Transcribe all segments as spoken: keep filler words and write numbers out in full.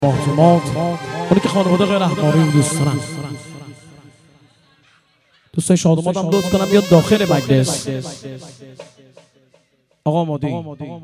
محتمات اونی که خانواده غیر احماری رو دوست دارن. دوستای شادومات هم لطف کنم بیاد داخل مجلس. آقا مادی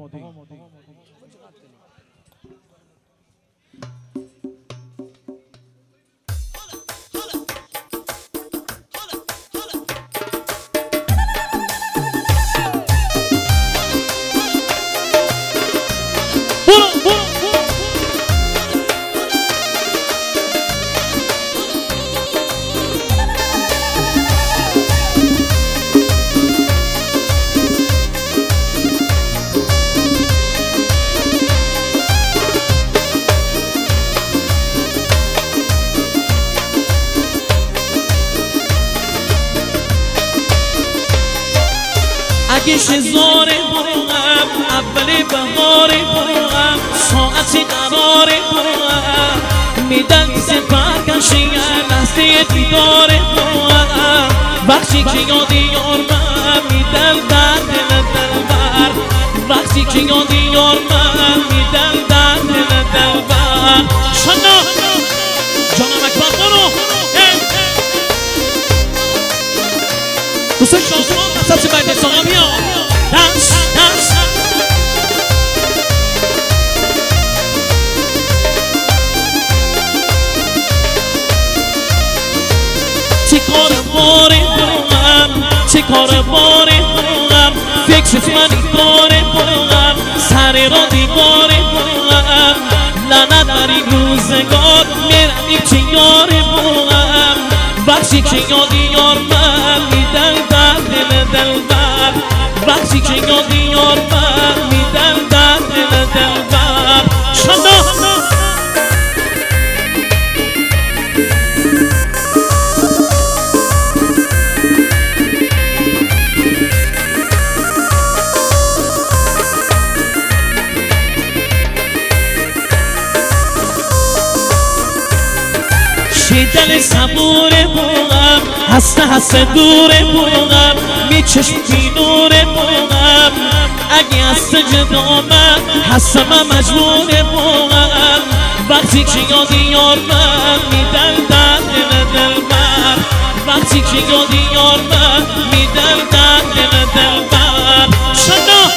اگه شزاره بروم اول بهاره بروم ساعتی قراره بروم میدن سپر کشی لحظه دیداره بروم وقتی که یادی یار من میدن در دل دلبر وقتی که یادی یار من میدن در دل دلبر شنا جانم اکبر برو دوستای شازمان اساسی باید ساقا بیا دنس دنس چه کار باره بروم چه کار باره بروم فکرت منی کاره بروم سر را دیواره بروم لعنت بر این روزگار میرم چه یاره بروم وقتی که یادی یار من میدن در دل دلبر وقتی که یادی یار من میدن در دل دلبر شما دل صبوره بوغم هسته هسته دوره بوغم می چشم بی نوره بوغم اگه هسته جدا من هسته من مجبوره بوغم وقتی که یادی یار من میدن در دل دلبر وقتی که یادی یار من میدن در دل دلبر شنا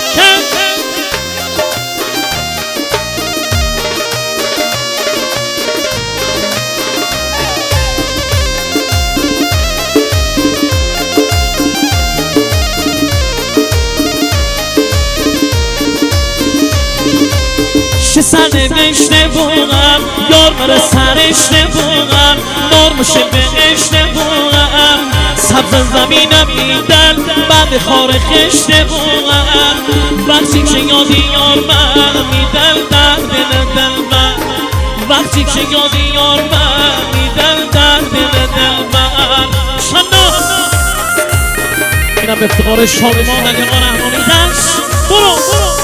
چه سرنوشته بوغم یار مرا سرشته بوغم نار میشه بهشته بوغم سبز زمینم میدن بعد خار خشته بوغم وقتی که یادی یار من میدن در دل دلبر وقتی که یادی یار من میدن در دل دلبر شنا اینم به افتخار شادمان علی آقا رحمانی دست برو برو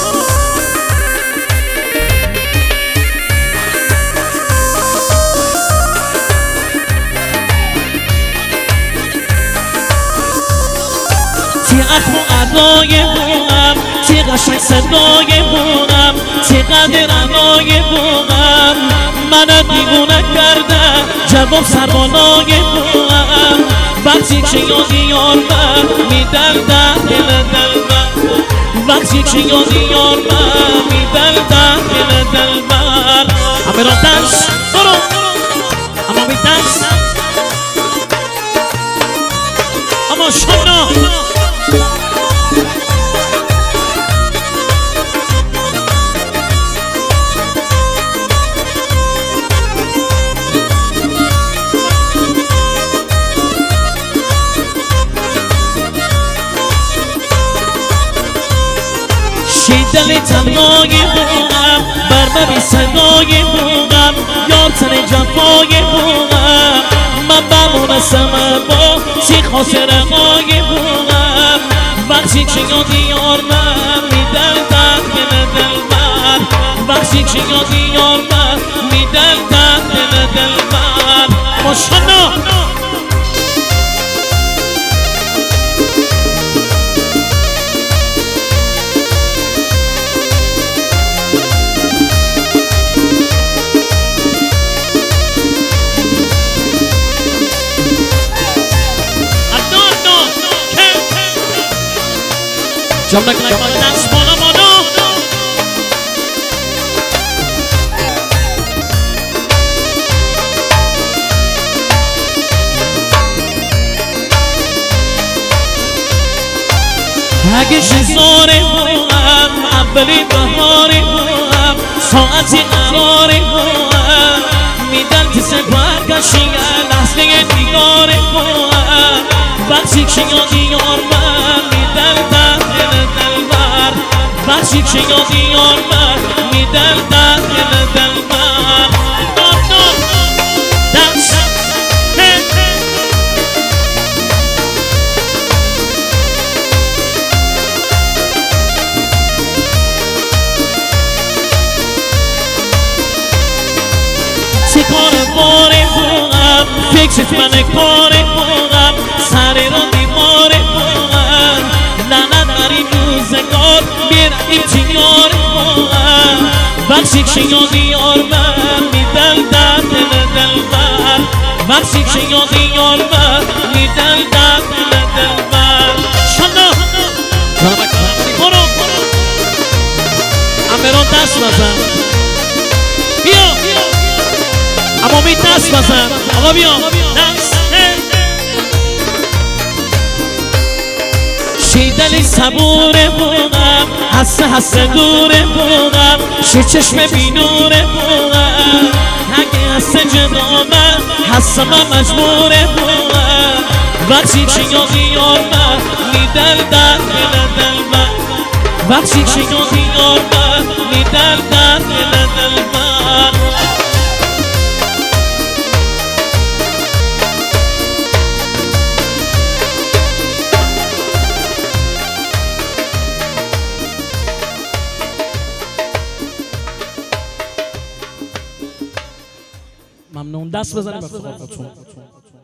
اخم و ادای بوغم چه قشنگ صدای بوغم چقدر عنای بوغم منت دیوونه کرده جواب سربالای بوغم وقتی که یادی یار من میدن در دل دلبر وقتی که یادی یار من میدن در دل دلبر همه را دنس برو اما می دنس اما شنا دل تنهای بوغم بر بی صدای بوغم یار تن جفای بوغم من بمونستم با چی خاطر مای بوغم وقتی که یادی یار من میدن در دل دلبر وقتی که یادی یار من میدن در دل دلبر ماشاءالله جملک نکن دست بالا بالا اگه شزاره بوام اولی بهاری بوام ساعتی قراری بوام میدن که سپر کشیه لحظه دیگاری بوام بخشی که یادی یار من میدن دل دل بر بخشی که یادی یار من میدن دل دل بر دار دار دست چه کار باره بوام فکرت من کاره بوام سر را بیماره بوام لعنت بر این روزگار میریم چه یار بوام بخشی که یادی یار من میدل در دل دل بر بخشی که یادی یار من میدل در دل دل بر شانا برو امران دست بزن بیا اما می دست بزن آقا بیا دست شیدلی صبوره بودم حسه حسه دوره بودم شی چشم بینوره بودم اگه حسه جنامه حسه من مجبوره بودم وقتی که یادی یار من میدل در دل دل من وقتی که یادی یار من میدل در دل دل من ممنون دست بزنیم به خداوندتون.